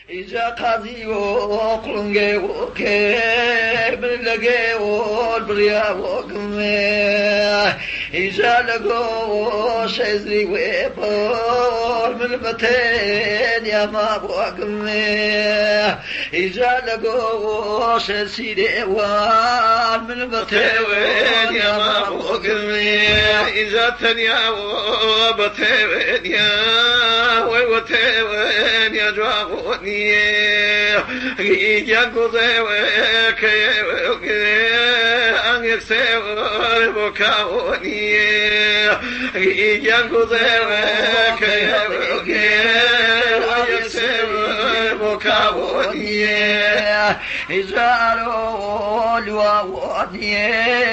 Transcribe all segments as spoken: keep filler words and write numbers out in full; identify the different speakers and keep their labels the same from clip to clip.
Speaker 1: إذا قاضي وقلنجي وكيب لقي والبريا وقمي إذا لقوا شيزري ويبول من بتين يا ما وقمي إذا لقوا شيزري وال من بتين يا ما وقمي
Speaker 2: إذا تنيا وبتين يا ويوتين يا جوابوني يجاكو ذيوك أنك سيور بكاوني يجاكو ذيوك أنك سيور بكاوني
Speaker 1: إزارو الواوني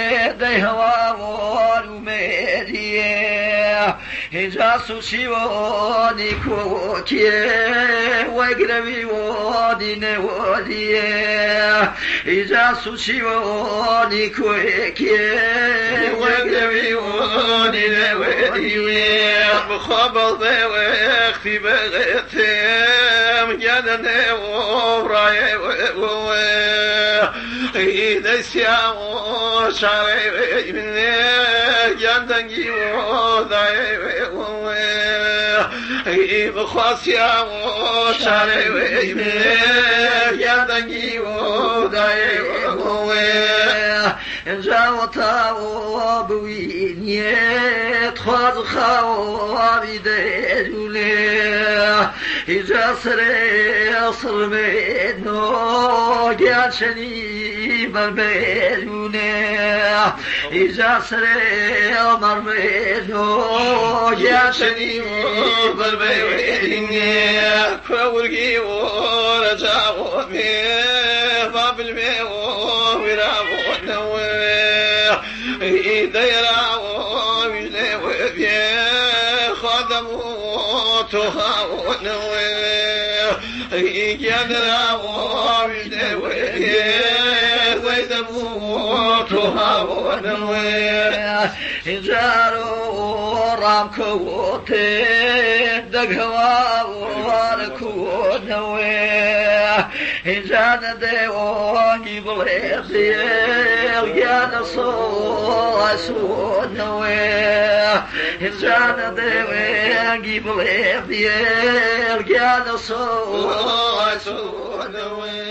Speaker 1: ديهوا الميري إذا سوشيوني كوكي وقربي ودي نودي إذا سوشيوني كوكي
Speaker 2: وقربي ودي نودي مخبط واختي بغتم جدني وراي إذا السياو شعري مني جدني وضعي بخاصيا وشعري يدني وداي
Speaker 1: جاوتا وبويني تخاذ خوابي ديرولي إذا سري صرمينو جان شني بربيرولي إذا سري مرمينو جان شني
Speaker 2: بربيرولي فورقي ورجاوني باب الميو ويرابوني إذا يراو بجني وبيه خدمو تخاونو إذا يراو بجني وبيه ويدمو تخاونو
Speaker 1: إزارو رامكوتي دقوا وركونوي إذا نديواني بليدي يا نصوص سونوي إذا نديواني بليدي يا نصوص سونوي